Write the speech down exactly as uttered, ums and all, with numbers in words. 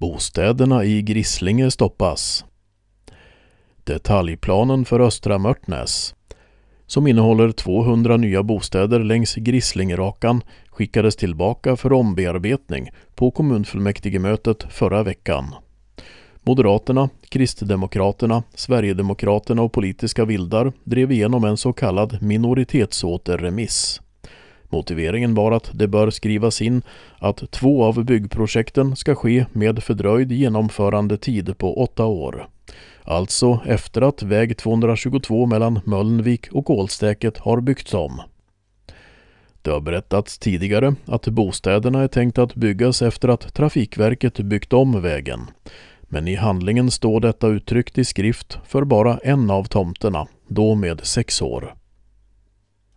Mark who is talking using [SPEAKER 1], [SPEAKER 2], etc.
[SPEAKER 1] Bostäderna i Grisslinge stoppas. Detaljplanen för Östra Mörtnäs, som innehåller tvåhundra nya bostäder längs Grisslingerakan, skickades tillbaka för ombearbetning på kommunfullmäktigemötet förra veckan. Moderaterna, Kristdemokraterna, Sverigedemokraterna och politiska vildar drev igenom en så kallad minoritetsåterremiss. Motiveringen var att det bör skrivas in att två av byggprojekten ska ske med fördröjd genomförandetid på åtta år. Alltså efter att väg tvåhundratjugotvå mellan Mölnvik och Ålstäket har byggts om. Det har berättats tidigare att bostäderna är tänkt att byggas efter att Trafikverket byggt om vägen. Men i handlingen står detta uttryckt i skrift för bara en av tomterna, då med sex år.